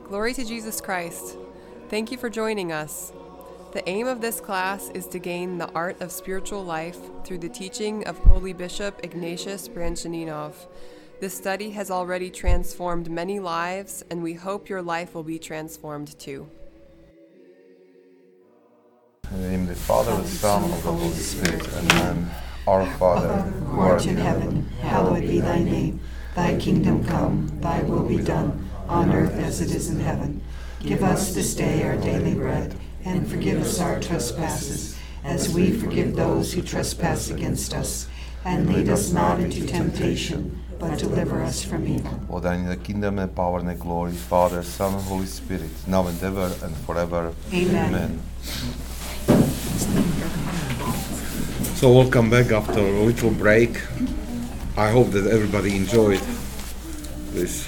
Glory to Jesus Christ. Thank you for joining us. The aim of this class is to gain the art of spiritual life through the teaching of Holy Bishop Ignatius Branchaninov. This study has already transformed many lives, and we hope your life will be transformed too. In the name of the Father, the Son, and of the Holy Spirit. Amen. Our Father, who art in heaven, hallowed be thy name. Thy kingdom come, thy will be done, on earth as it is in heaven. Give us this day our daily bread, and forgive us our trespasses, as we forgive those who trespass against us. And lead us not into temptation, but deliver us from evil. For thine is the kingdom and power and the glory, Father, Son, and Holy Spirit, now and ever and forever. Amen. So welcome back after a little break. I hope that everybody enjoyed this.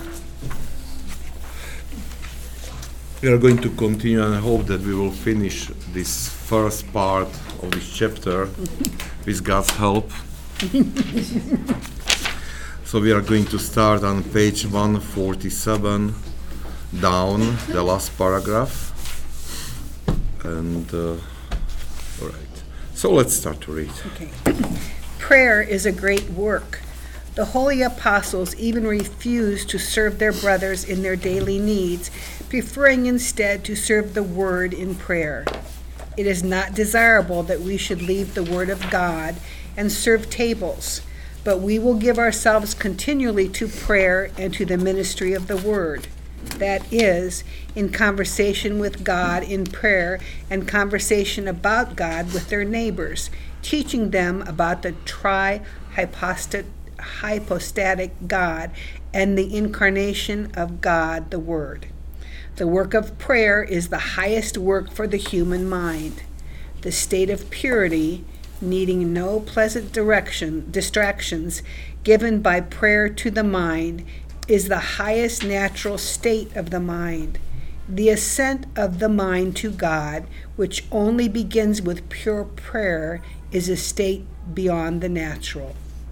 We are going to continue, and I hope that we will finish this first part of this chapter with God's help. So we are going to start on page 147 down, the last paragraph. And all right. So let's start to read. Okay. Prayer is a great work. The holy apostles even refused to serve their brothers in their daily needs, preferring instead to serve the word in prayer. It is not desirable that we should leave the word of God and serve tables, but we will give ourselves continually to prayer and to the ministry of the word. That is, in conversation with God in prayer and conversation about God with their neighbors, teaching them about the hypostatic God and the incarnation of God, the Word. The work of prayer is the highest work for the human mind. The state of purity, needing no pleasant distractions given by prayer to the mind, is the highest natural state of the mind. The ascent of the mind to God, which only begins with pure prayer, is a state beyond the natural.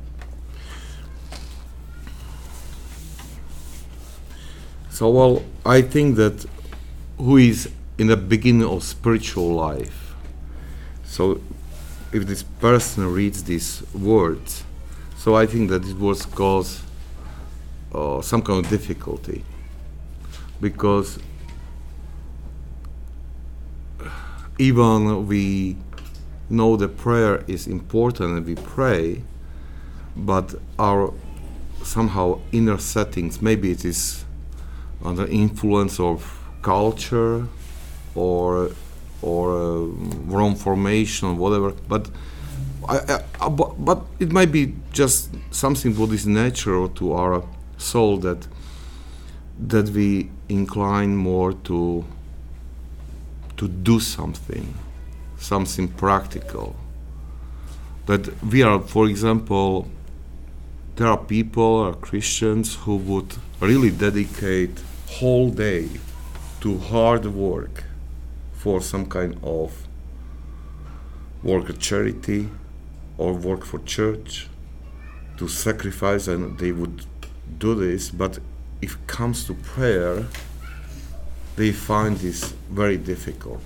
So, well, I think that who is in the beginning of spiritual life, so if this person reads these words, so I think that it was cause some kind of difficulty, because even we know that prayer is important and we pray, but our somehow inner settings, maybe it is under influence of culture or wrong formation, whatever, but but it might be just something what is natural to our soul, that we incline more to do something practical. That we are, for example, there are people, Christians, who would really dedicate whole day to hard work for some kind of work at charity or work for church, to sacrifice, and they would do this, but if it comes to prayer, they find this very difficult.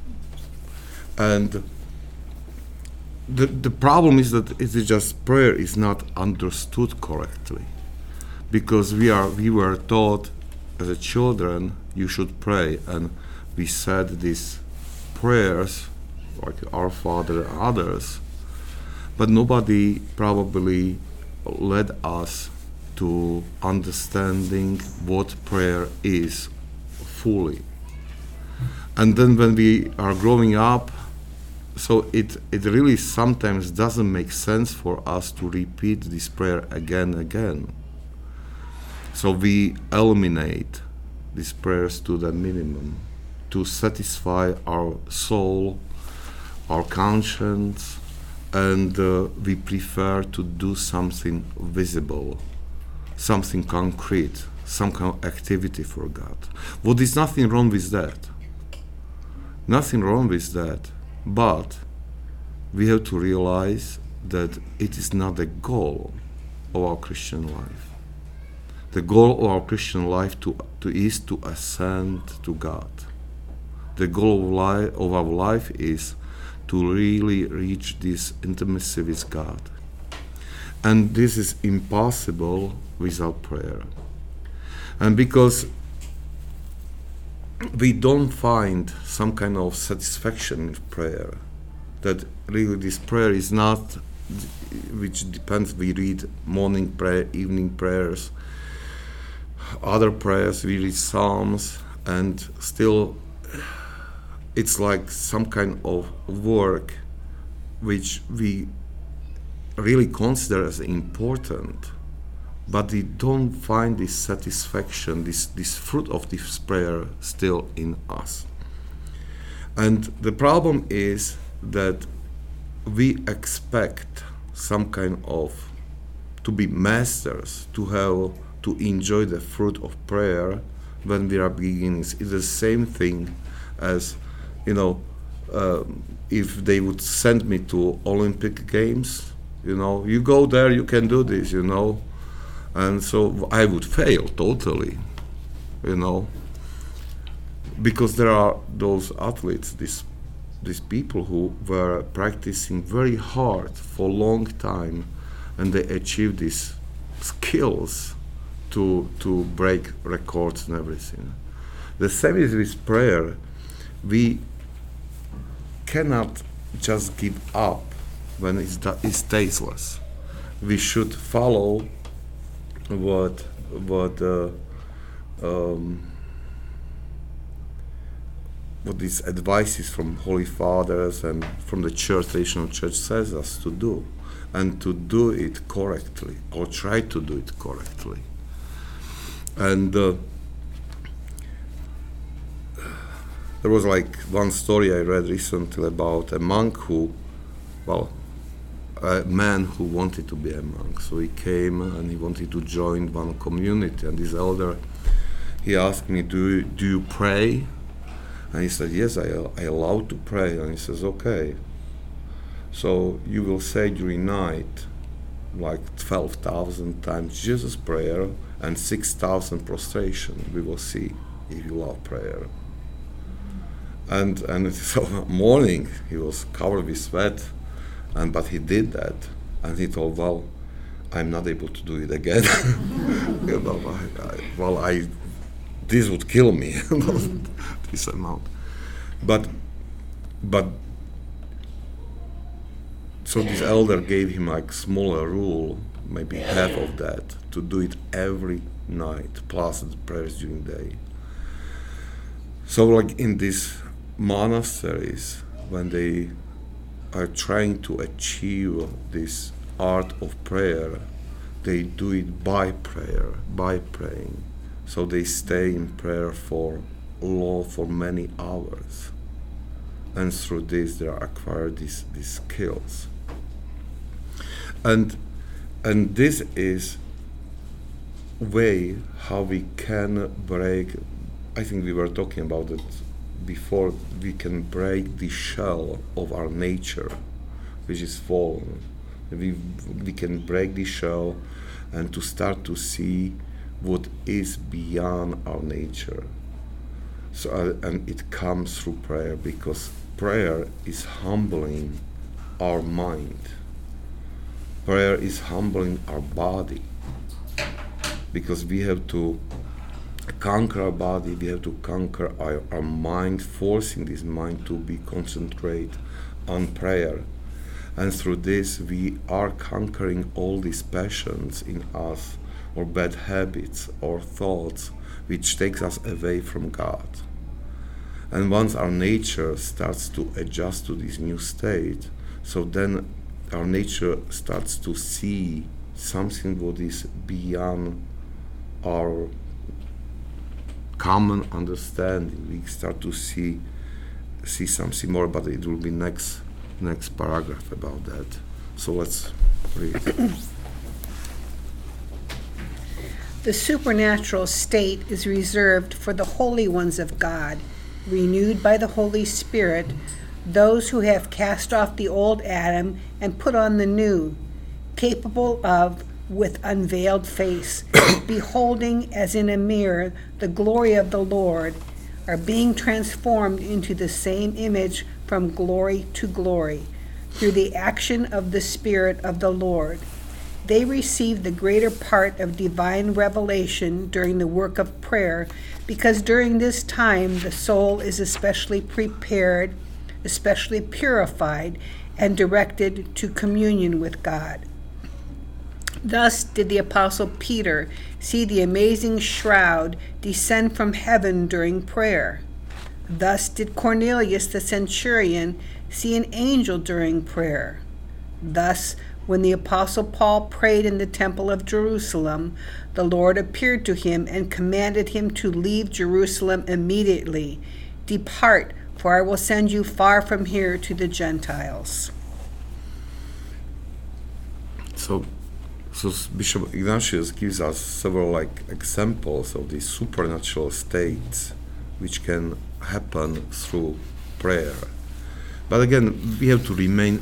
And the problem is that it is just prayer is not understood correctly, because we were taught as a children you should pray, and we said these prayers like Our Father and others, but nobody probably led us to understanding what prayer is fully. And then when we are growing up, so it really sometimes doesn't make sense for us to repeat this prayer again and again. So we eliminate these prayers to the minimum to satisfy our soul, our conscience, and we prefer to do something visible, something concrete, some kind of activity for God. Well, there's nothing wrong with that. Nothing wrong with that. But we have to realize that it is not the goal of our Christian life. The goal of our Christian life is to ascend to God. The goal of our life is to really reach this intimacy with God. And this is impossible without prayer. And because we don't find some kind of satisfaction in prayer, that really this prayer is not, which depends, we read morning prayer, evening prayers, other prayers, we read psalms, and still it's like some kind of work which we really consider as important, but we don't find this satisfaction, this fruit of this prayer still in us. And the problem is that we expect some kind of to be masters, to enjoy the fruit of prayer when we are beginners. It's the same thing as, if they would send me to Olympic Games, you go there, you can do this, and so I would fail totally, because there are those athletes, these people who were practicing very hard for a long time, and they achieved these skills to break records and everything. The same is with prayer. We cannot just give up when it's tasteless. We should follow what these advices from Holy Fathers and from the Church, traditional Church, says us to do, and to do it correctly, or try to do it correctly. And there was one story I read recently about a monk a man who wanted to be a monk. So he came and he wanted to join one community, and this elder, he asked me, do you pray? And he said, yes, I allow to pray. And he says, okay. So you will say during night 12,000 times Jesus prayer and 6,000 prostration. We will see if you love prayer. And so morning he was covered with sweat, but he did that, and he told, well, I'm not able to do it again. This would kill me, this amount. But so this elder gave him smaller rule, maybe half of that, to do it every night, plus the prayers during the day. So in these monasteries, when they are trying to achieve this art of prayer, they do it by prayer, by praying. So they stay in prayer for many hours, and through this they acquire these skills. And this is way how we can break. I think we were talking about it before. We can break the shell of our nature, which is fallen. We can break the shell and to start to see what is beyond our nature. So and it comes through prayer, because prayer is humbling our mind. Prayer is humbling our body, because we have to conquer our body, we have to conquer our mind, forcing this mind to be concentrate on prayer. And through this we are conquering all these passions in us, or bad habits or thoughts which takes us away from God. And once our nature starts to adjust to this new state, so then our nature starts to see something what is beyond our common understanding. We start to see something more, but it will be next paragraph about that. So let's read. The supernatural state is reserved for the holy ones of God, renewed by the Holy Spirit, those who have cast off the old Adam and put on the new, capable of with unveiled face, beholding as in a mirror the glory of the Lord, are being transformed into the same image from glory to glory, through the action of the Spirit of the Lord. They receive the greater part of divine revelation during the work of prayer, because during this time the soul is especially prepared, especially purified, and directed to communion with God. Thus did the Apostle Peter see the amazing shroud descend from heaven during prayer. Thus did Cornelius the centurion see an angel during prayer. Thus, when the Apostle Paul prayed in the temple of Jerusalem, the Lord appeared to him and commanded him to leave Jerusalem immediately. Depart, for I will send you far from here to the Gentiles. So Bishop Ignatius gives us several examples of these supernatural states which can happen through prayer. But again, we have to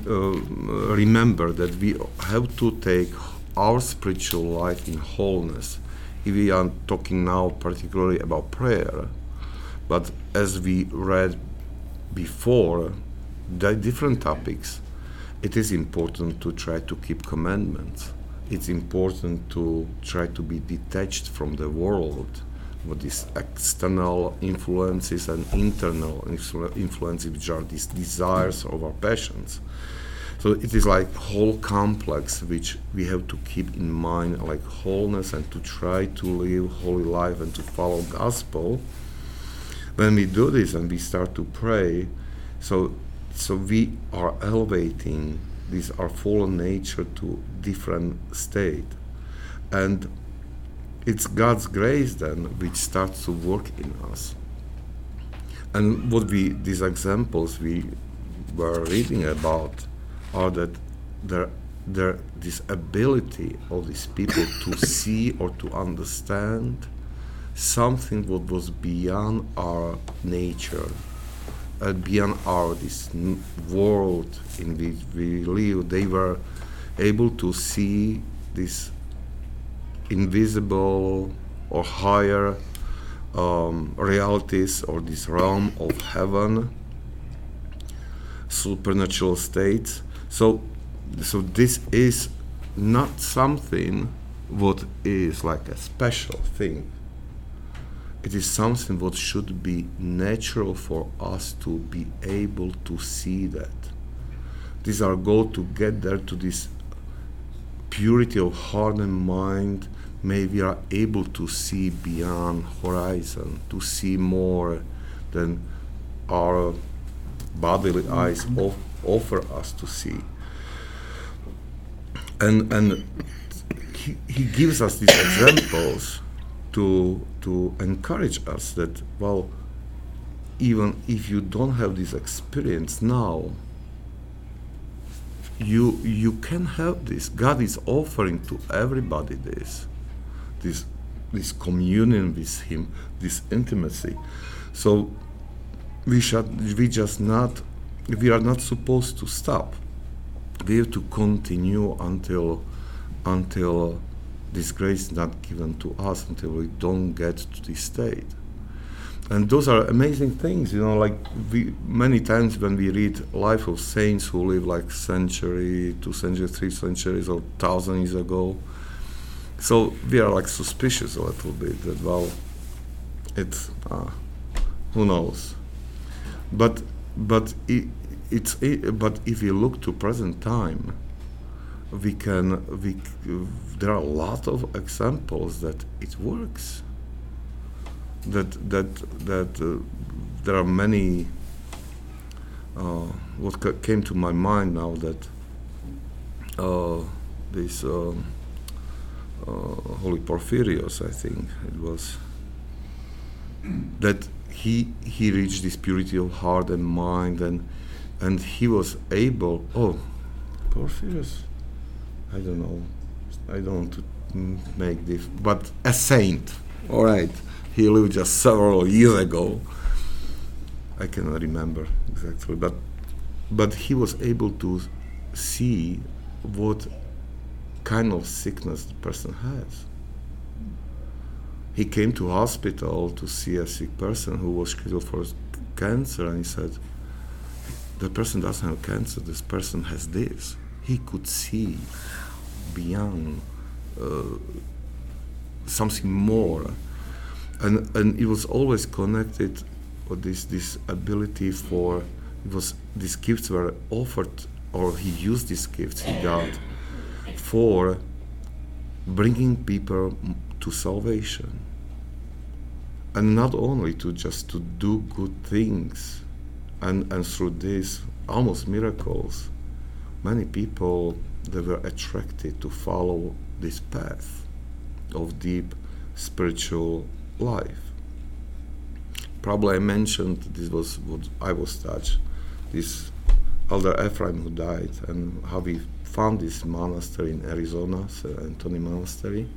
remember that we have to take our spiritual life in wholeness. If we are talking now particularly about prayer, but as we read before, the different topics, it is important to try to keep commandments. It's important to try to be detached from the world, with these external influences and internal influences, which are these desires of our passions. So it is like whole complex which we have to keep in mind, like wholeness, and to try to live holy life and to follow gospel. When we do this and we start to pray, so we are elevating this our fallen nature to different state, and it's God's grace then which starts to work in us. And these examples we were reading about are that this ability of these people to see or to understand something what was beyond our nature, beyond this world in which we live. They were able to see this invisible or higher realities, or this realm of heaven, supernatural states. So this is not something what is like a special thing. It is something what should be natural for us to be able to see that. This is our goal, to get there to this purity of heart and mind. May we are able to see beyond horizon, to see more than our bodily eyes offer us to see. And he gives us these examples to encourage us that, well, even if you don't have this experience now, you can have this. God is offering to everybody this communion with Him, this intimacy. So we are not supposed to stop. We have to continue until this grace is not given to us, until we don't get to this state. And those are amazing things, like many times when we read life of saints who live like century, 2 centuries, 3 centuries, or 1,000 years ago. So we are like suspicious a little bit that, well, it's who knows. But if we look to present time, there are a lot of examples that it works. That there are many. What came to my mind now, that this Holy Porphyrios, I think it was, that he reached this purity of heart and mind, and he was able. Oh, Porphyrios, I don't know. I don't want to make this, but a saint. All right. He lived just several years ago. I cannot remember exactly, but he was able to see what kind of sickness the person has. He came to hospital to see a sick person who was scheduled for cancer, and he said, the person doesn't have cancer, this person has this. He could see beyond something more. And it was always connected with this ability for, these gifts were offered, or he used these gifts he got for bringing people to salvation. And not only to do good things, and through this almost miracles, many people, they were attracted to follow this path of deep spiritual life. Probably I mentioned, this was what I was touched, this Elder Ephraim who died, and how we found this monastery in Arizona, St. Anthony Monastery.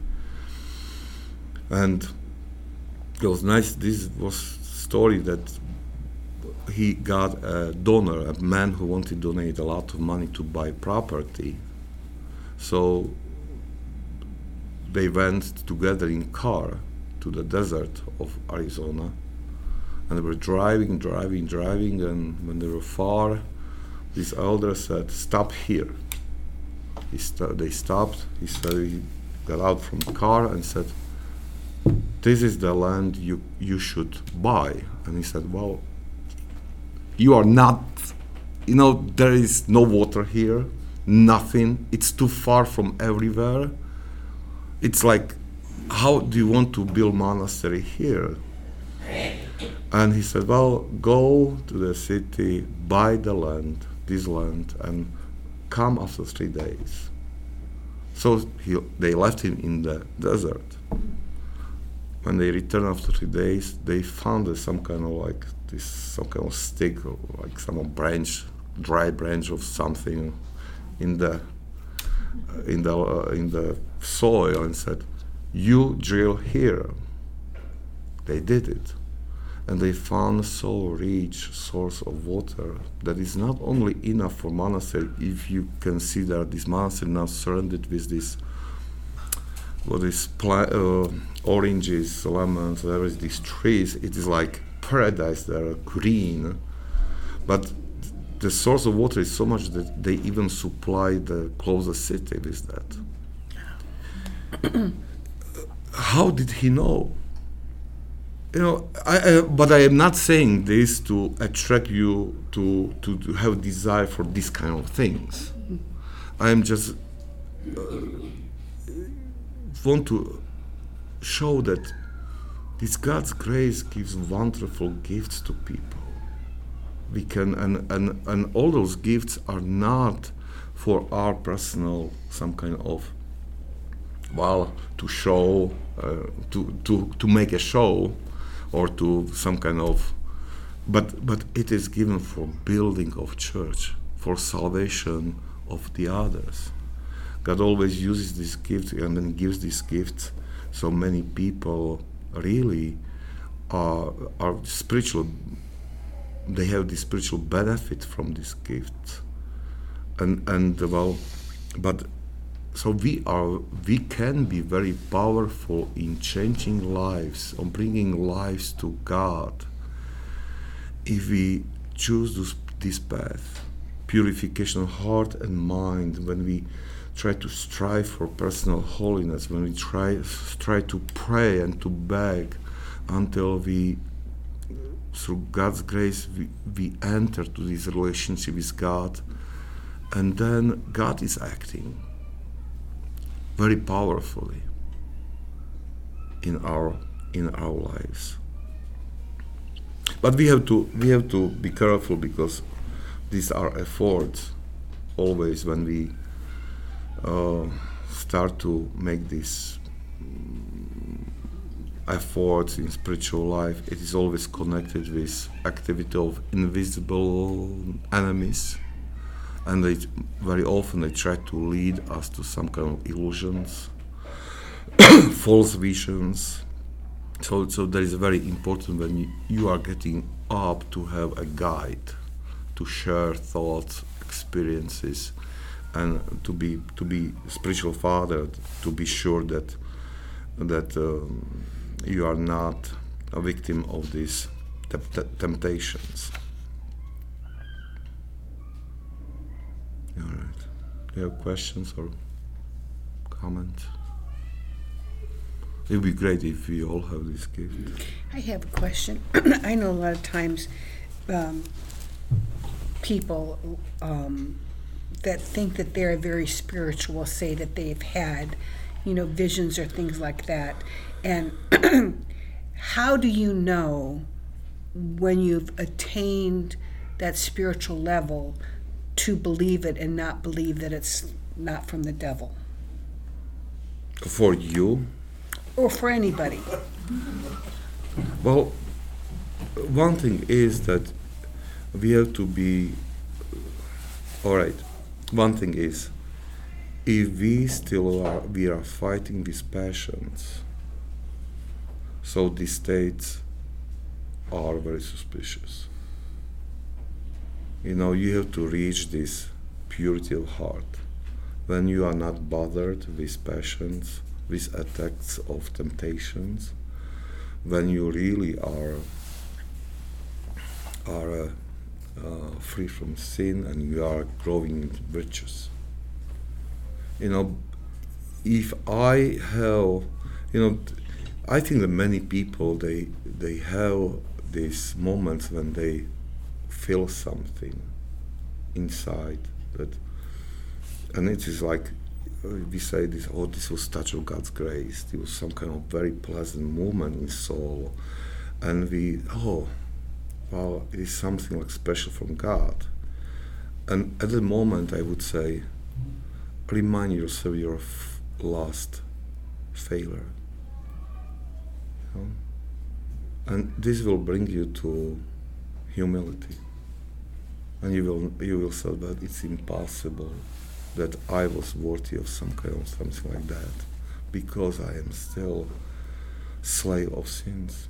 And it was nice, this was a story that he got a donor, a man who wanted to donate a lot of money to buy property. So they went together in car to the desert of Arizona, and they were driving, and when they were far, this elder said, "Stop here." They stopped. He said, he got out from the car and said, "This is the land you should buy." And he said, "Well, you are not, there is no water here, nothing. It's too far from everywhere. It's like, how do you want to build monastery here?" And he said, "Well, go to the city, buy the land, this land, and come after 3 days." So they left him in the desert. When they returned after 3 days, they found some kind of stick, or like some branch, dry branch of something in the soil, and said, "You drill here." They did it, and they found so rich source of water that is not only enough for monastery. If you consider this monastery now surrounded with this, oranges, lemons, there is these trees. It is like paradise. They are green, but the source of water is so much that they even supply the closest city with that. How did he know? But I am not saying this to attract you to have desire for this kind of things. I am just want to show that this God's grace gives wonderful gifts to people. We can, and all those gifts are not for our personal, some kind of, to show, to make a show, or to some kind of, but it is given for building of church, for salvation of the others. God always uses this gift and then gives this gift, so many people really are spiritual. They have this spiritual benefit from this gift, but so we can be very powerful in changing lives, on bringing lives to God, if we choose this path, purification of heart and mind. When we try to strive for personal holiness, when we try to pray and to beg until we, through God's grace, we enter to this relationship with God, and then God is acting very powerfully in our lives. But we have to be careful, because these are efforts. Always when we start to make these efforts in spiritual life, it is always connected with activity of invisible enemies, and very often they try to lead us to some kind of illusions, false visions. So that is very important when you are getting up to have a guide, to share thoughts, experiences, and to be spiritual father, to be sure that you are not a victim of these temptations. All right. Do you have questions or comments? It would be great if we all have this gift. I have a question. I know a lot of times people that think that they're very spiritual say that they've had, visions or things like that. And how do you know when you've attained that spiritual level to believe it and not believe that it's not from the devil? For you? Or for anybody? Well, one thing is that we have to be, all right, one thing is, if we are fighting these passions, so these states are very suspicious. You have to reach this purity of heart. When you are not bothered with passions, with attacks of temptations, when you really are free from sin and you are growing in virtues. If I have, I think that many people, they have these moments when they feel something inside that, and it is like we say this, this was touch of God's grace. It was some kind of very pleasant moment in soul, and wow, it is something like special from God. And at the moment, I would say, remind yourself your last failure, and this will bring you to humility, and you will say that it's impossible that I was worthy of some kind of something like that, because I am still slave of sins.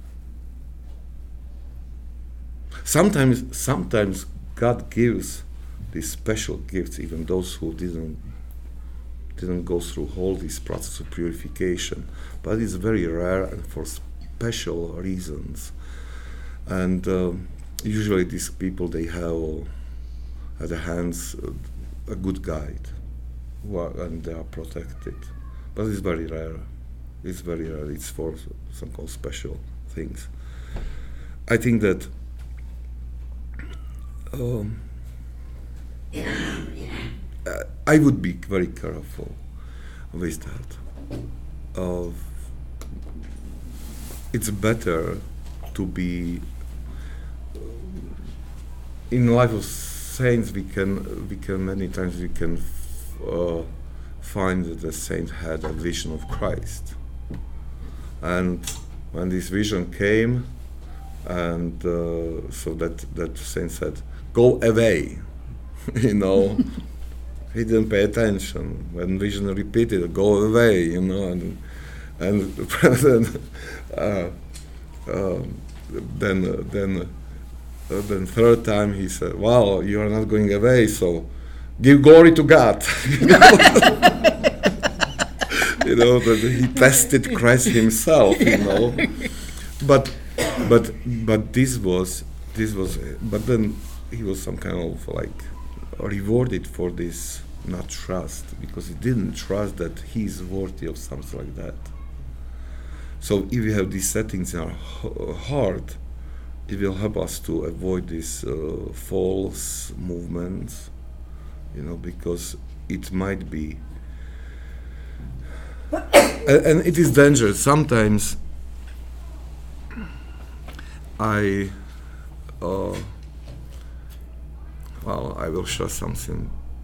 Sometimes God gives these special gifts, even those who didn't go through all this process of purification, but it's very rare and for special reasons. And usually these people, they have at their hands a good guide, and they are protected. But it's very rare. It's very rare. It's for some kind of special things. I think that I would be very careful with that. It's better to be in life of saints. We can many times find that the saint had a vision of Christ, and when this vision came, and so that saint said, "Go away," He didn't pay attention when vision repeated, "Go away," and then third time he said, "Well, you are not going away, so give glory to God." That he tested Christ himself, But this was, but then he was some kind of like rewarded for this not trust, because he didn't trust that he is worthy of something like that. So if we have these settings in our heart, it will help us to avoid these false movements, because it might be, and it is dangerous. Sometimes I will share something.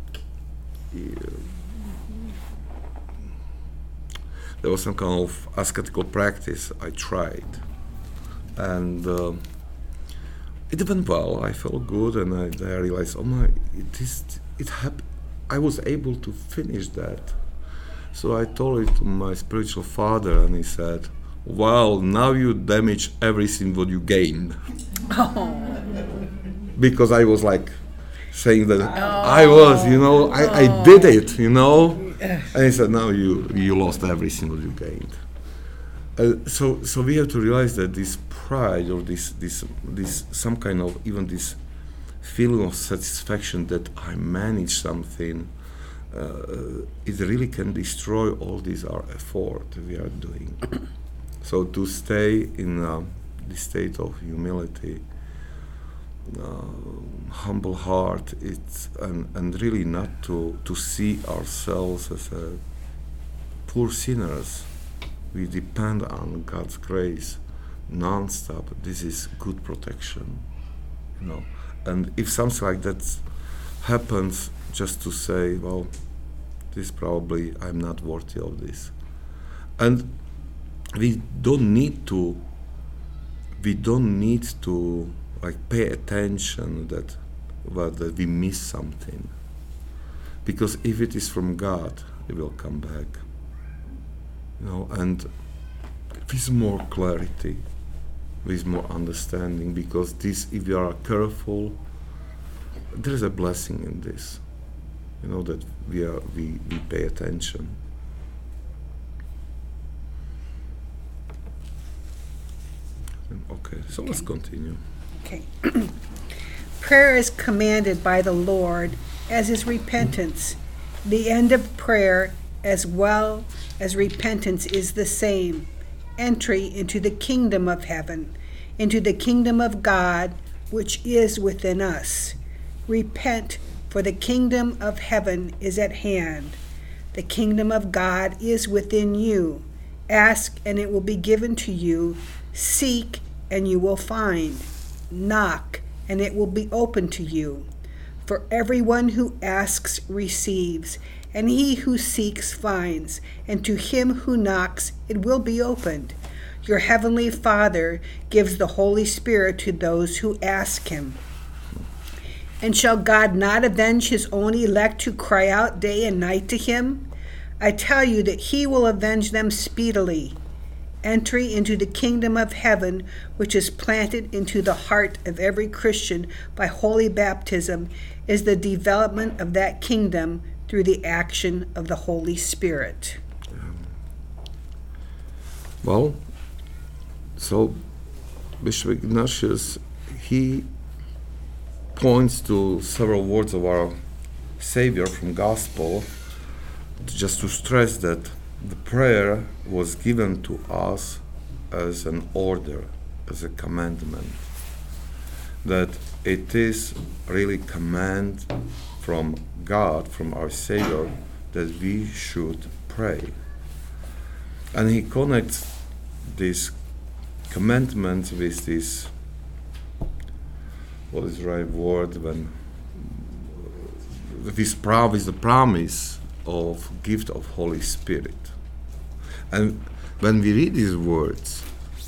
There was some kind of ascetical practice I tried, and it went well. I felt good, and I realized, it happened. I was able to finish that. So I told it to my spiritual father, and he said, "Well, now you damage everything what you gained." Oh. Because I was like saying that I was, I did it, And he said, no, you lost everything that you gained. So we have to realize that this pride or this some kind of even this feeling of satisfaction that I managed something, it really can destroy all this our effort we are doing. So to stay in the state of humility, humble heart, and really not to see ourselves as poor sinners. We depend on God's grace non-stop. This is good protection, And if something like that happens, just to say, well, this probably I'm not worthy of this, and we don't need to like pay attention that we miss something, because if it is from God, it will come back, and with more clarity, with more understanding, because this, if you are careful, there is a blessing in this, that we pay attention. Okay, so let's continue. Okay. Prayer is commanded by the Lord, as is repentance. The end of prayer, as well as repentance, is the same: entry into the kingdom of heaven, into the kingdom of God, which is within us. Repent, for the kingdom of heaven is at hand. The kingdom of God is within you. Ask, and it will be given to you. Seek, and you will find. Knock, and it will be open to you. For everyone who asks receives, and he who seeks finds, and to him who knocks it will be opened. Your heavenly Father gives the Holy Spirit to those who ask him. And shall God not avenge his own elect who cry out day and night to him? I tell you that he will avenge them speedily. Entry into the kingdom of heaven, which is planted into the heart of every Christian by holy baptism, is the development of that kingdom through the action of the Holy Spirit. Well, so Bishop Ignatius, he points to several words of our Savior from Gospel, just to stress that the prayer was given to us as an order, as a commandment, that it is really command from God, from our Savior, that we should pray. And he connects this commandment with this, what is the right word, when this is the promise of gift of Holy Spirit. And when we read these words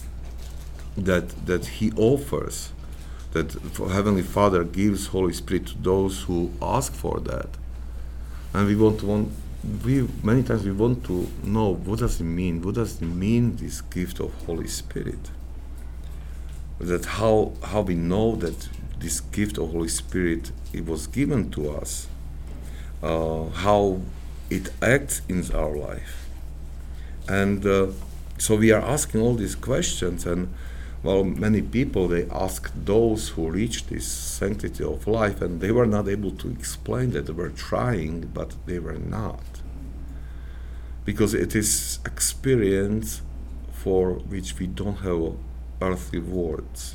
that he offers, that Heavenly Father gives Holy Spirit to those who ask for that, and many times we want to know, what does it mean? What does it mean, this gift of Holy Spirit? That how we know that this gift of Holy Spirit, it was given to us, how it acts in our life. And so we are asking all these questions, and many people, they ask those who reach this sanctity of life, and they were not able to explain that. They were trying, but they were not. Because it is experience for which we don't have earthly words.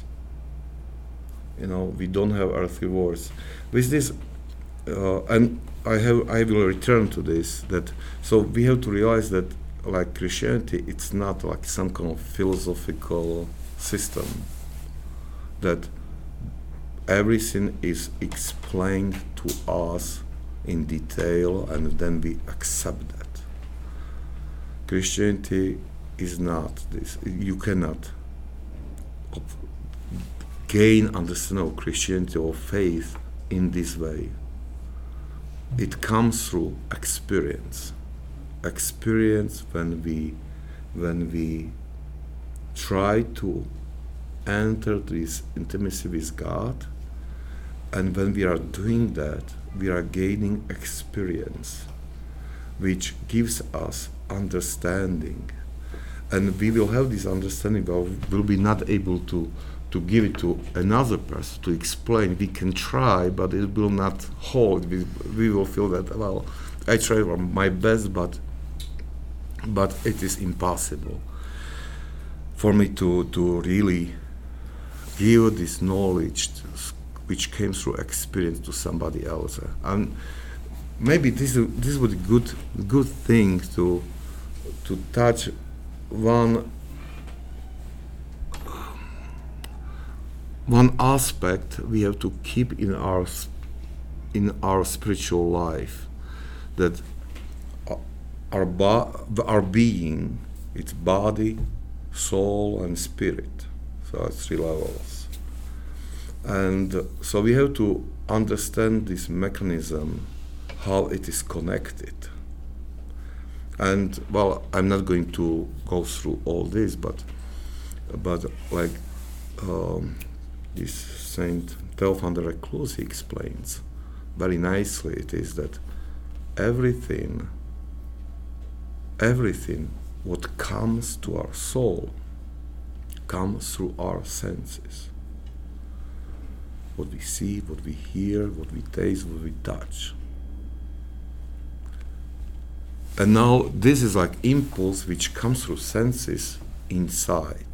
We don't have earthly words. With this, and I will return to this, that so we have to realize that like Christianity, it's not like some kind of philosophical system, that everything is explained to us in detail and then we accept that. Christianity is not this. You cannot gain understanding of Christianity or faith in this way. It comes through experience when we try to enter this intimacy with God, And when we are doing that, we are gaining experience, which gives us understanding. And we will have this understanding, but we'll be not able to give it to another person, to explain. We can try, but it will not hold. We will feel that, well, I try my best, but it is impossible for me to really give this knowledge which came through experience to somebody else. And maybe this would be good thing to touch one aspect we have to keep in our spiritual life, that our being, it's body, soul, and spirit. So it's 3 levels. And so we have to understand this mechanism, how it is connected. And well, I'm not going to go through all this, but like this Saint Theophan de Reclus, he explains very nicely, it is that everything what comes to our soul comes through our senses. What we see, what we hear, what we taste, what we touch. And now this is like impulse which comes through senses inside.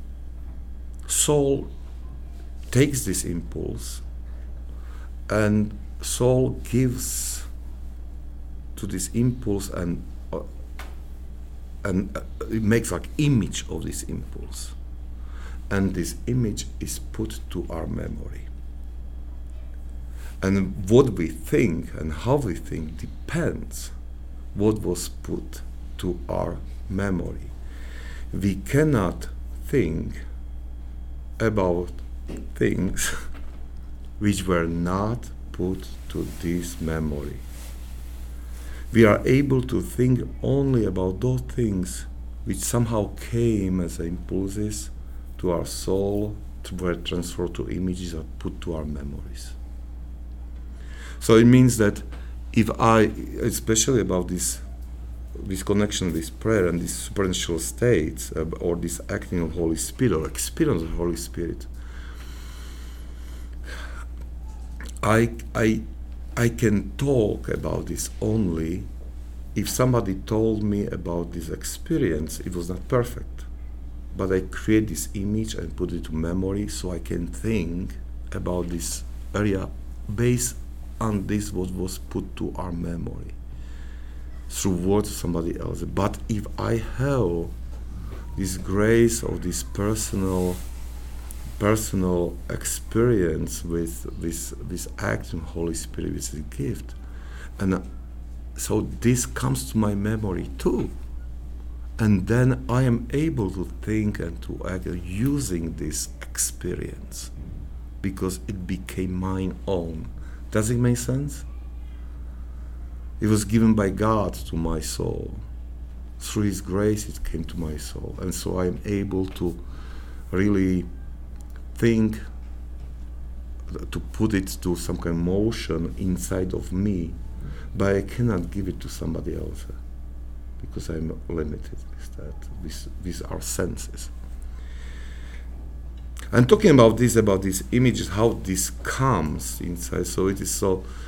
Soul takes this impulse, and soul gives to this impulse and it makes like image of this impulse, and this image is put to our memory. And what we think and how we think depends what was put to our memory. We cannot think about things which were not put to this memory. We are able to think only about those things which somehow came as impulses to our soul, were transferred to images or put to our memories. So it means that if I, especially about this connection with prayer and these supernatural states, or this acting of Holy Spirit, or experience of Holy Spirit, I can talk about this only if somebody told me about this experience. It was not perfect, but I create this image and put it to memory, so I can think about this area based on this what was put to our memory through words of somebody else. But if I have this grace of this personal experience with this act of Holy Spirit, with the gift, and so this comes to my memory too, and then I am able to think and to act using this experience because it became mine own. Does it make sense? It was given by God to my soul. Through His grace it came to my soul, and so I am able to really think, to put it to some kind of motion inside of me, but I cannot give it to somebody else because I'm limited with that, with our senses. I'm talking about these images, how this comes inside. So it's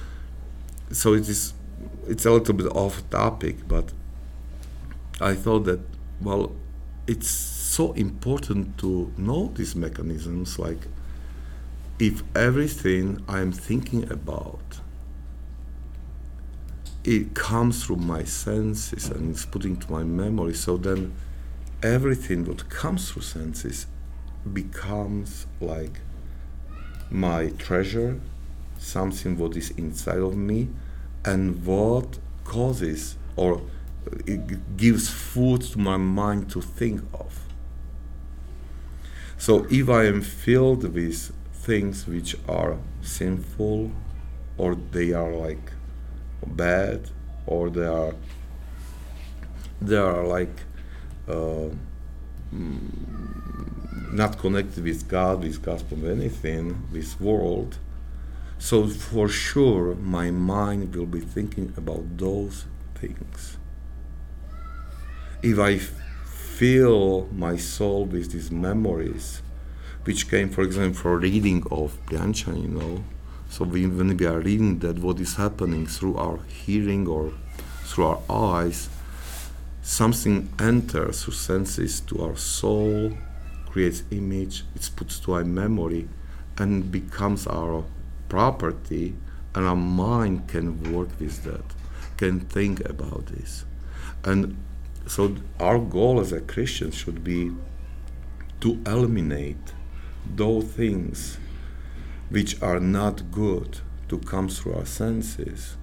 a little bit off topic, but I thought that, well, it's so important to know these mechanisms, like if everything I'm thinking about, it comes through my senses and it's put into my memory, so then everything that comes through senses becomes like my treasure, something what is inside of me, and what causes or it gives food to my mind to think of. So if I am filled with things which are sinful, or they are like bad, or they are like not connected with God, with gospel, anything, with world, So for sure, my mind will be thinking about those things. If I fill my soul with these memories, which came, for example, from reading of Priancha, so when we are reading that, what is happening through our hearing or through our eyes, something enters through senses to our soul, creates image, it's put to our memory, and becomes our property, and our mind can work with that, can think about this. And so our goal as a Christian should be to eliminate those things which are not good to come through our senses,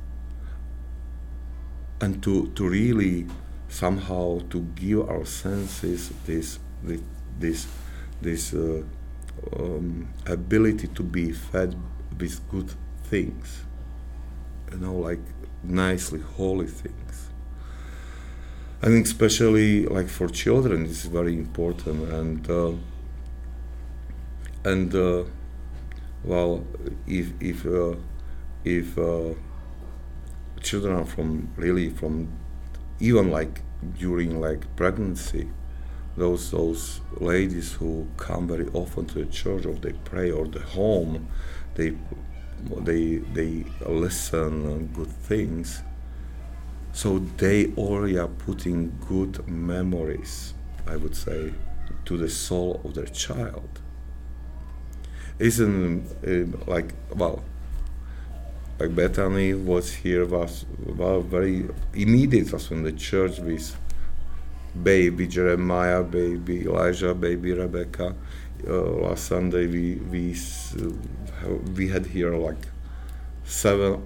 and to really somehow to give our senses this ability to be fed with good things, like nicely holy things. I think especially like for children, it's very important. And well, if children are from even like during like pregnancy, those ladies who come very often to the church, or they pray, or the home, they listen good things. So they already are putting good memories, I would say, to the soul of their child. Isn't like Bethany was here, was very immediate, was in the church with baby Jeremiah, baby Elijah, baby Rebecca. Last Sunday we had here like 7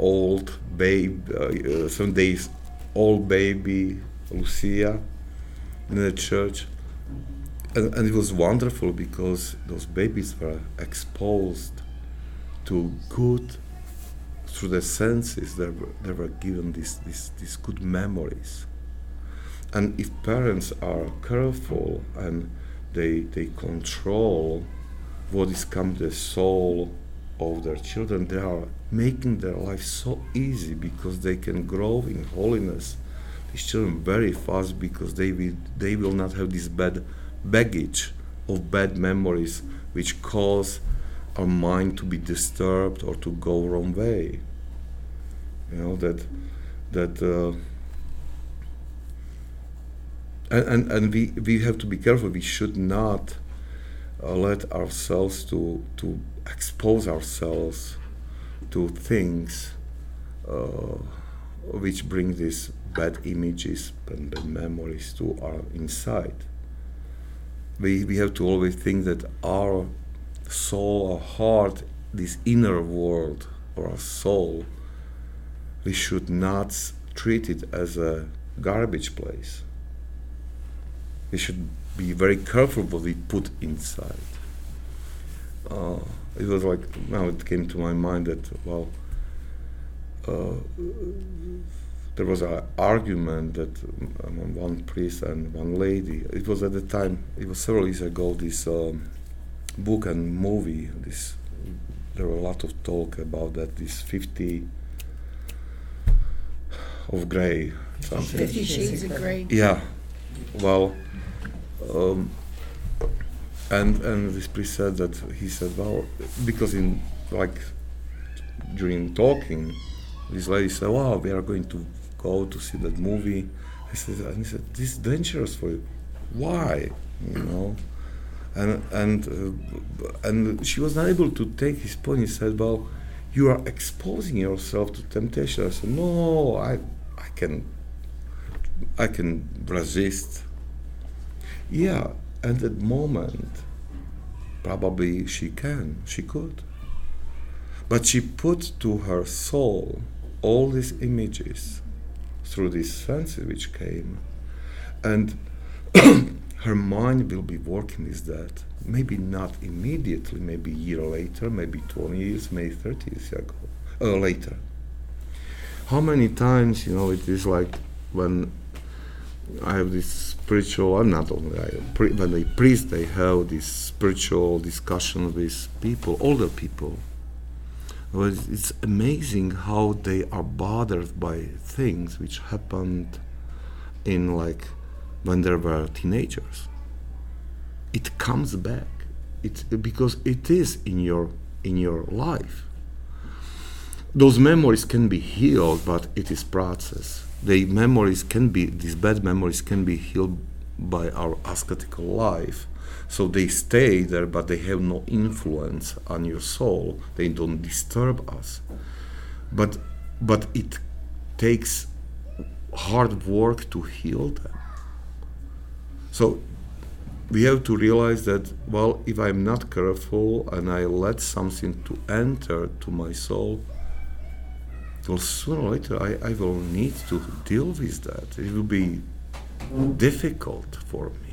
days old baby Lucia in the church, and it was wonderful because those babies were exposed to good through the senses. They were given these good memories. And if parents are careful and they control what is coming to the soul of their children, they are making their life so easy, because they can grow in holiness, these children, very fast, because they will not have this bad baggage of bad memories which cause our mind to be disturbed or to go wrong way. And we have to be careful. We should not let ourselves to expose ourselves to things which bring these bad images and bad memories to our inside. We have to always think that our soul, our heart, this inner world, or our soul, we should not treat it as a garbage place. We should be very careful what we put inside. It was like, now it came to my mind that, there was an argument that among one priest and one lady. It was at the time, it was several years ago, this book and movie, there were a lot of talk about that, this 50 of Grey. 50 Shades of Grey. Yeah, well, and this priest said that, he said, well, because during talking, this lady said, wow, we are going to go to see that movie. He said, this is dangerous for you. Why? And she was not able to take his point. He said, well, you are exposing yourself to temptation. I said, no, I can resist. Yeah, at that moment, probably she could. But she put to her soul all these images through these senses which came, and her mind will be working with that. Maybe not immediately, maybe a year later, maybe 20 years, maybe 30 years later. How many times, it is like when I have this spiritual, I'm not only, when they priest, they have this spiritual discussion with people, older people. Well, it's amazing how they are bothered by things which happened in like when they were teenagers. It comes back. It's because it is in your life. Those memories can be healed, but it is process. These bad memories can be healed by our ascetical life. So they stay there, but they have no influence on your soul. They don't disturb us. But it takes hard work to heal them. So we have to realize that, well, if I'm not careful and I let something to enter to my soul, well, sooner or later I will need to deal with that. It will be difficult for me.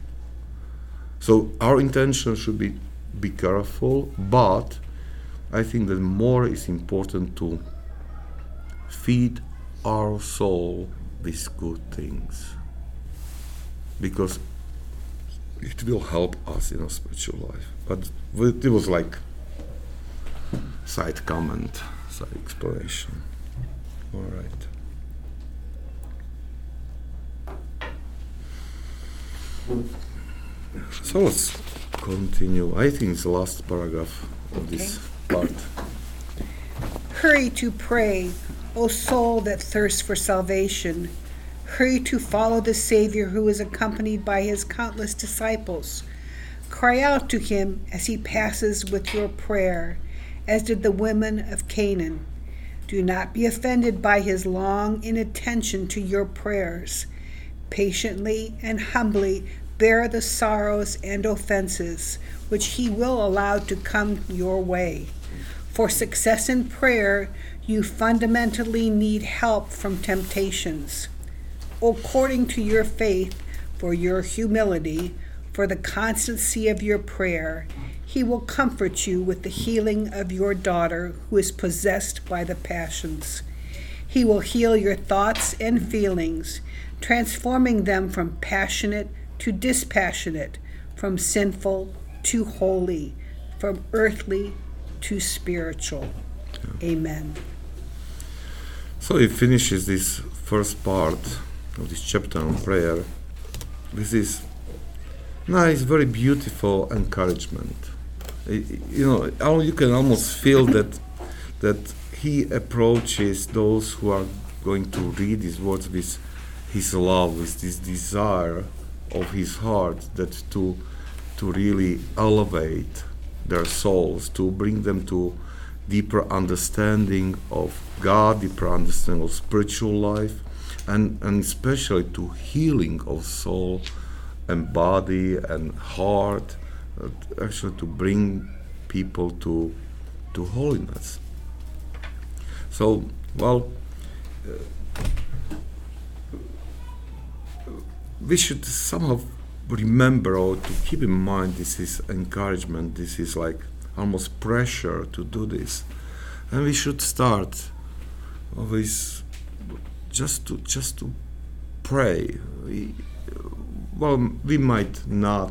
So our intention should be careful, but I think that more is important to feed our soul with good things, because it will help us in our spiritual life. But it was like side comment, side exploration. All right. So let's continue. I think it's the last paragraph of this part. Hurry to pray, O soul that thirsts for salvation. Hurry to follow the Savior who is accompanied by his countless disciples. Cry out to him as he passes with your prayer, as did the women of Canaan. Do not be offended by his long inattention to your prayers. Patiently and humbly bear the sorrows and offenses which he will allow to come your way. For success in prayer, you fundamentally need help from temptations. According to your faith, for your humility, for the constancy of your prayer, he will comfort you with the healing of your daughter who is possessed by the passions. He will heal your thoughts and feelings, transforming them from passionate to dispassionate, from sinful to holy, from earthly to spiritual. Amen. So he finishes this first part of this chapter on prayer with this nice, very beautiful encouragement. You can almost feel that he approaches those who are going to read his words with his love, with this desire of his heart, that to really elevate their souls, to bring them to deeper understanding of God, deeper understanding of spiritual life, and especially to healing of soul and body and heart, actually to bring people to holiness. So, well, we should somehow remember or to keep in mind this is encouragement, this is like almost pressure to do this, and we should start with just to pray. We might not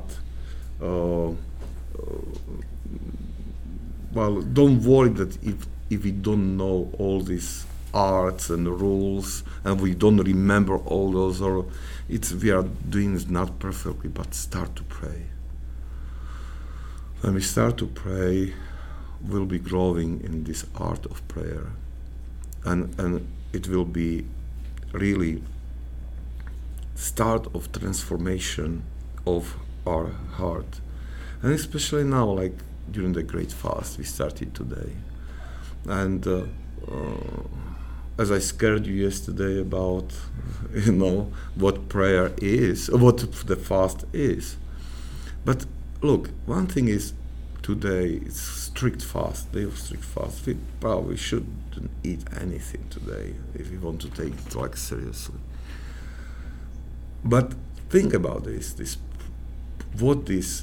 don't worry that if we don't know all these arts and rules and we don't remember all those, or we are doing it not perfectly, but start to pray. When we start to pray, we'll be growing in this art of prayer, and it will be really start of transformation of our heart. And especially now, like during the Great Fast we started today, and as I scared you yesterday about what prayer is, what the fast is. But look, one thing is, today it's strict fast, day of strict fast. We probably shouldn't eat anything today if we want to take it like seriously. But think about this what this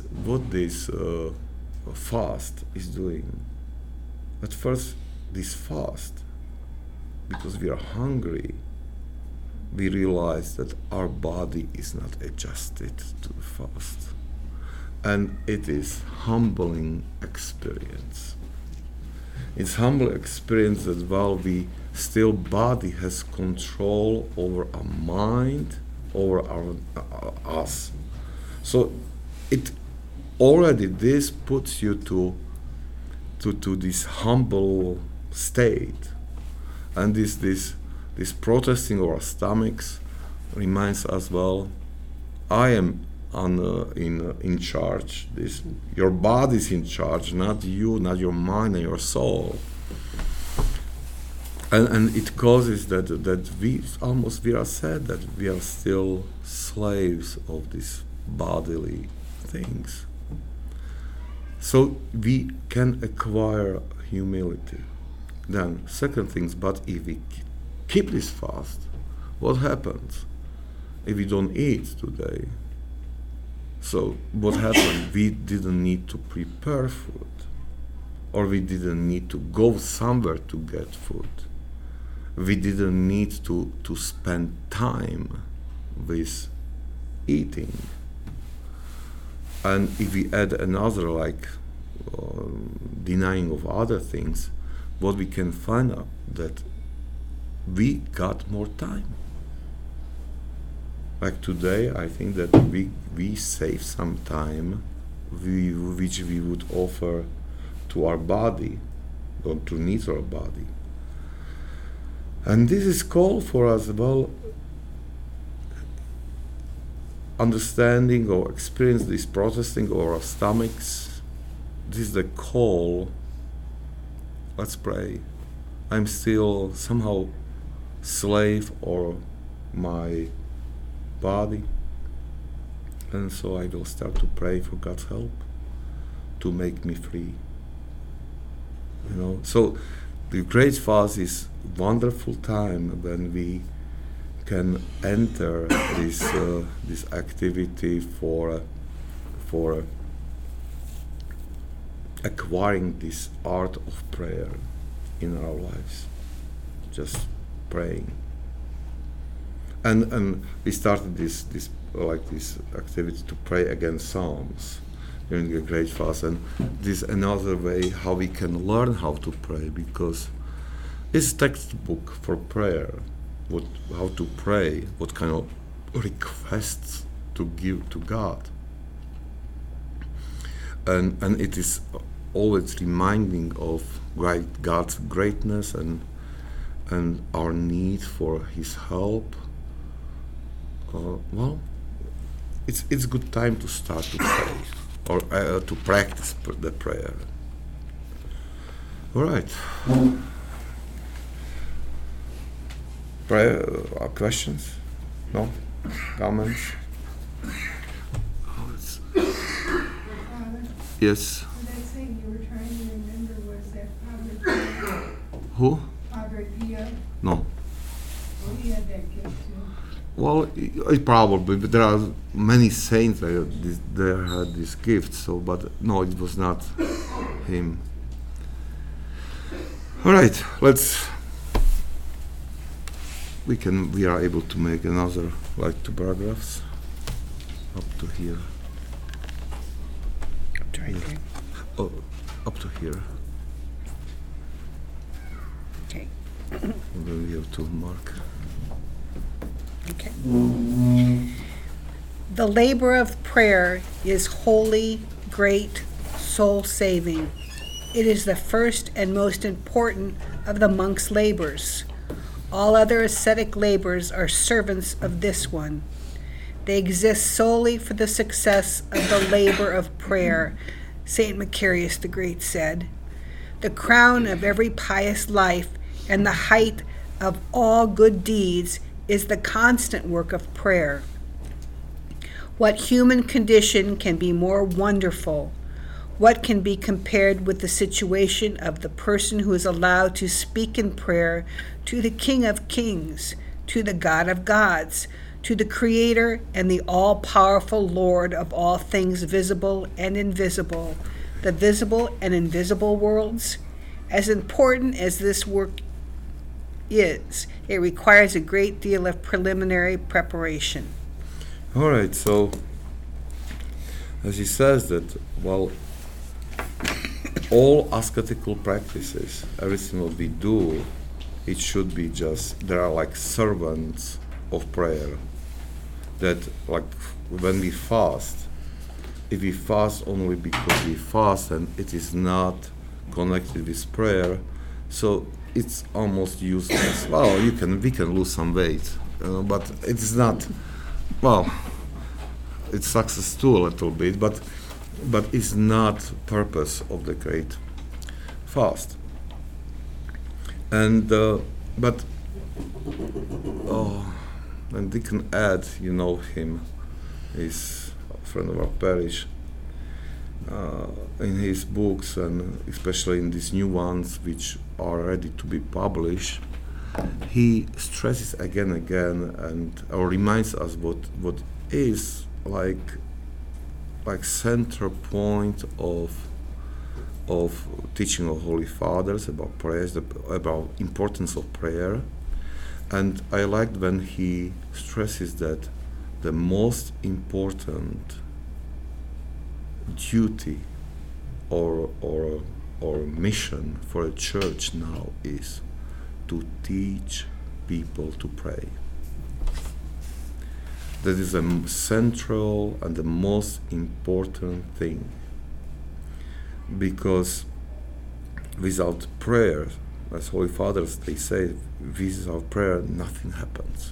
fast is doing. At first, this fast, because we are hungry, we realize that our body is not adjusted to the fast. And it is humbling experience. It's humble experience that while we still body has control over our mind, over us. So it already this puts you to this humble state, and this protesting of our stomachs reminds us, well, I am in charge. Your body is in charge, not you, not your mind and your soul. And it causes that we are sad that we are still slaves of these bodily things. So we can acquire humility. Then, second things, but if we keep this fast, what happens if we don't eat today? So what happened? We didn't need to prepare food, or we didn't need to go somewhere to get food. We didn't need to spend time with eating. And if we add another, like denying of other things, what we can find out that we got more time. Like today, I think that we save some time which we would offer to our body, or to needs our body. And this is called for us, well, understanding or experience this protesting of our stomachs. This is the call. Let's pray. I'm still somehow slave or my body, and so I will start to pray for God's help to make me free. So the Great Fast is wonderful time when we can enter this activity for acquiring this art of prayer in our lives, just praying. And we started this activity to pray against Psalms during the Great Fast, and this is another way how we can learn how to pray, because it's textbook for prayer, how to pray, what kind of requests to give to God, and it is always reminding of God's greatness and our need for His help. Well, it's a good time to start to pray, or to practice the prayer. All right. Prayer, questions? No? Comments? Yes. That thing you were trying to remember was that Padre Pio. Who? Padre Pio. No. Oh, he had that gift too. Well, it probably, but there are many saints that had this gift. So, but no, it was not him. All right, we are able to make another, like 2 paragraphs up to here. Up to right there. Oh, up to here. Okay. And then we have to mark. Okay. The labor of prayer is holy, great, soul-saving. It is the first and most important of the monk's labors. All other ascetic labors are servants of this one. They exist solely for the success of the labor of prayer, St. Macarius the Great said. The crown of every pious life and the height of all good deeds is the constant work of prayer. What human condition can be more wonderful? What can be compared with the situation of the person who is allowed to speak in prayer to the King of Kings, to the God of Gods, to the Creator and the all-powerful Lord of all things visible and invisible, the visible and invisible worlds? As important as this work is, it requires a great deal of preliminary preparation. All right, so as he says that, well, all asketical practices, everything what we do, it should be just, there are like servants of prayer. That like when we fast, if we fast only because we fast and it is not connected with prayer, so it's almost useless. Well, we can lose some weight, but it is not, well, it's success too a little bit, but it's not purpose of the great fast. And and Deacon Ed, you know him, he's a friend of our parish. In his books, and especially in these new ones which are ready to be published, he stresses again and again, or reminds us what is like center point of teaching of Holy Fathers about prayers, about importance of prayer. And I liked when he stresses that the most important duty or mission for a church now is to teach people to pray. That is a central and the most important thing, because without prayer, as Holy Fathers they say, without prayer nothing happens.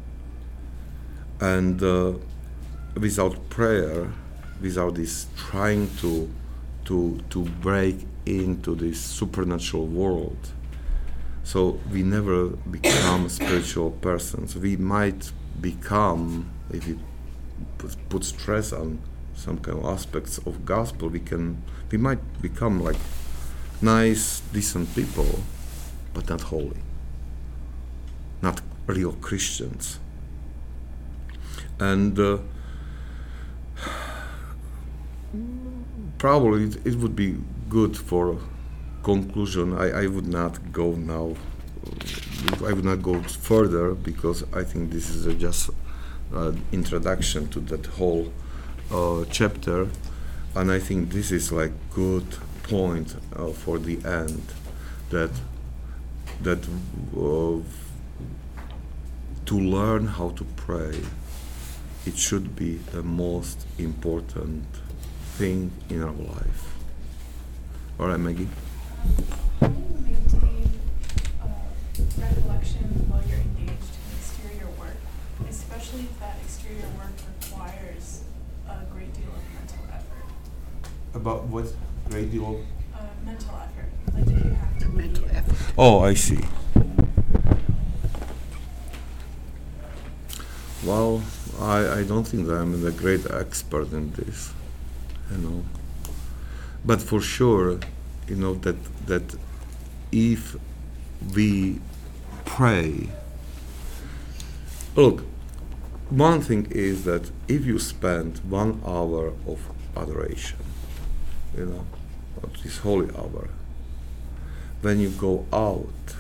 And without prayer, without this trying to break into this supernatural world, so we never become spiritual persons. We might become, if we put stress on some kind of aspects of gospel, we might become like nice, decent people, but not holy, not real Christians. And probably it would be good for conclusion. I would not go now. I would not go further, because I think this is just introduction to that whole chapter, and I think this is like good point for the end, that to learn how to pray, it should be the most important thing in our life. All right, Maggie? How do you maintain recollection while you're engaged in exterior work, especially if that exterior work requires a great deal of mental effort? About what? Great deal of? Mental effort. Like if you have to Mental effort. Oh, I see. Well, I don't think that I'm a great expert in this, But for sure, that if we pray, look, one thing is that if you spend 1 hour of adoration, this holy hour, when you go out,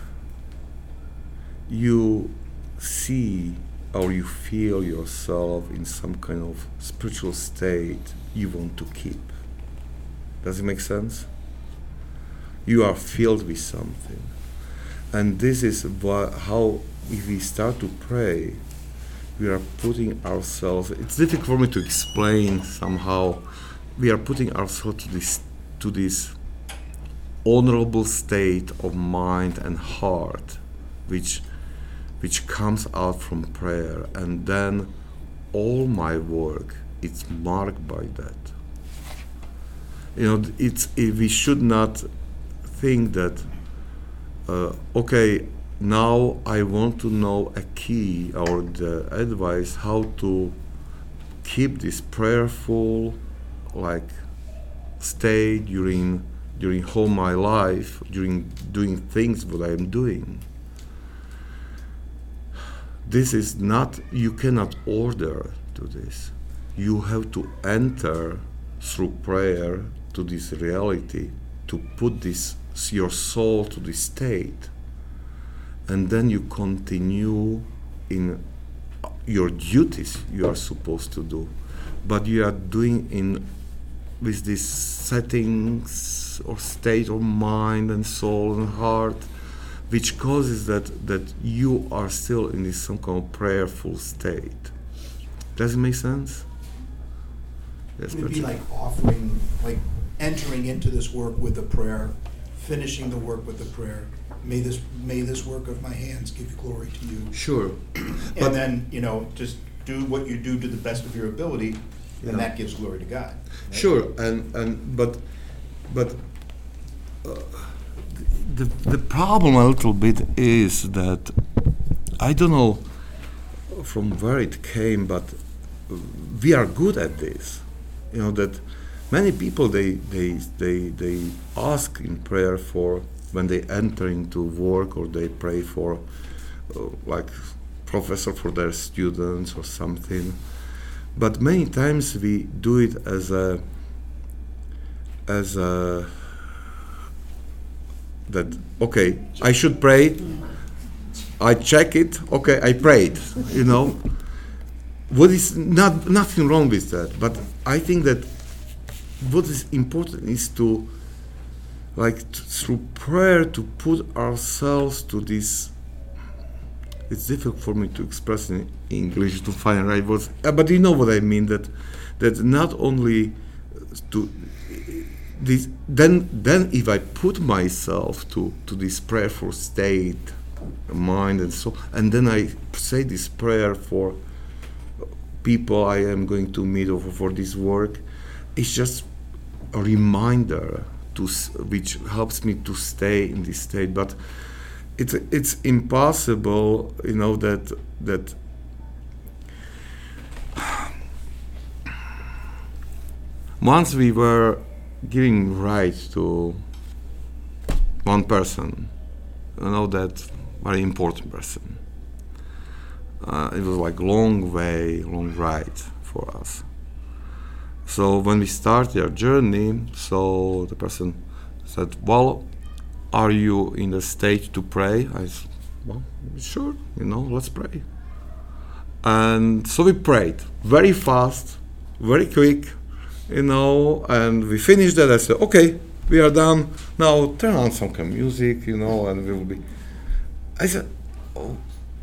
you see or you feel yourself in some kind of spiritual state you want to keep. Does it make sense? You are filled with something. And this is how, if we start to pray, we are putting ourselves, it's difficult for me to explain somehow, we are putting ourselves to this honorable state of mind and heart, which comes out from prayer, and then all my work, it's marked by that. We should not think that, okay, now I want to know a key or the advice how to keep this prayerful state during whole my life, during doing things what I am doing. This is not, you cannot order to this. You have to enter through prayer to this reality, to put your soul to this state, and then you continue in your duties you are supposed to do, but you are doing with these settings or state of mind and soul and heart, which causes that you are still in this some kind of prayerful state. Does it make sense? Yes, Would it be like offering, like entering into this work with a prayer, finishing the work with a prayer? May this work of my hands give glory to you. Sure. And then, just do what you do to the best of your ability, and Yeah. that gives glory to God. Right? Sure, but the problem a little bit is that I don't know from where it came, but we are good at this. That many people they ask in prayer for when they enter into work, or they pray for like professor for their students or something. But many times we do it as a that okay, I should pray. I check it. Okay, I prayed. What is nothing wrong with that. But I think that what is important is to through prayer to put ourselves to this. It's difficult for me to express in English to find the right words, but you know what I mean. That not only to this. Then if I put myself to this prayerful state, mind and soul, and then I say this prayer for people I am going to meet or for this work, it's just a reminder which helps me to stay in this state. But it's impossible, that once we were giving right to one person, that very important person. It was like long ride for us. So when we started our journey, so the person said, well, are you in the state to pray? I said, well, sure, let's pray. And so we prayed very fast, very quick, and we finished that. I said, okay, we are done. Now turn on some kind of music, and we will be. I said, oh,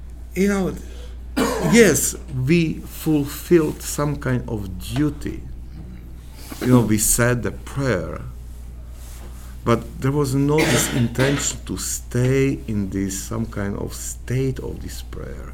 yes, we fulfilled some kind of duty. We said the prayer, but there was no this intention to stay in this some kind of state of this prayer.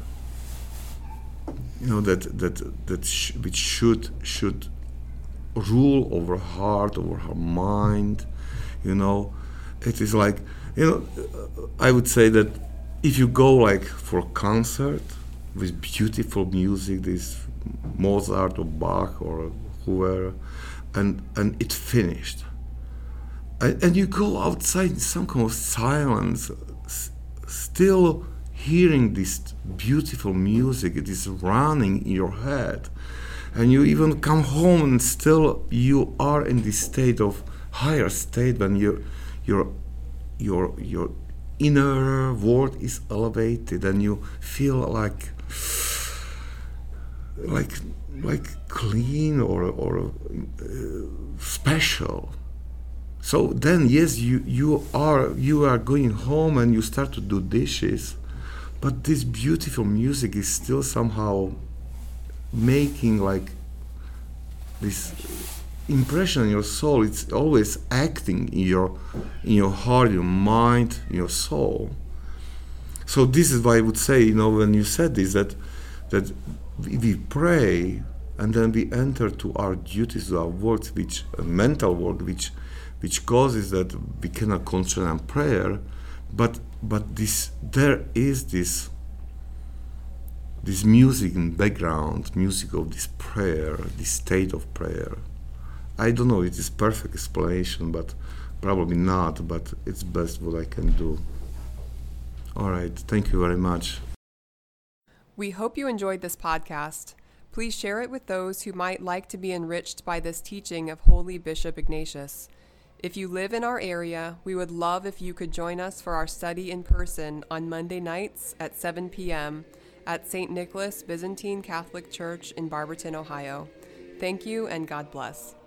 Which should rule over heart, over her mind. It is like, I would say that if you go for a concert with beautiful music, this Mozart or Bach or whoever, and it finished, and you go outside in some kind of silence, still hearing this beautiful music, it is running in your head, and you even come home and still you are in this state of higher state when your inner world is elevated, and you feel like clean or special. So then, yes, you are going home and you start to do dishes, but this beautiful music is still somehow making this impression in your soul. It's always acting in your heart, your mind, your soul. So this is why I would say, when you said this, that we pray and then we enter to our duties, to our works, which mental work, which causes that we cannot concentrate on prayer, but there is this music in background, music of this prayer, this state of prayer. I don't know, it is perfect explanation, but probably not, but it's best what I can do. All right, thank you very much. We hope you enjoyed this podcast. Please share it with those who might like to be enriched by this teaching of Holy Bishop Ignatius. If you live in our area, we would love if you could join us for our study in person on Monday nights at 7 p.m. at St. Nicholas Byzantine Catholic Church in Barberton, Ohio. Thank you and God bless.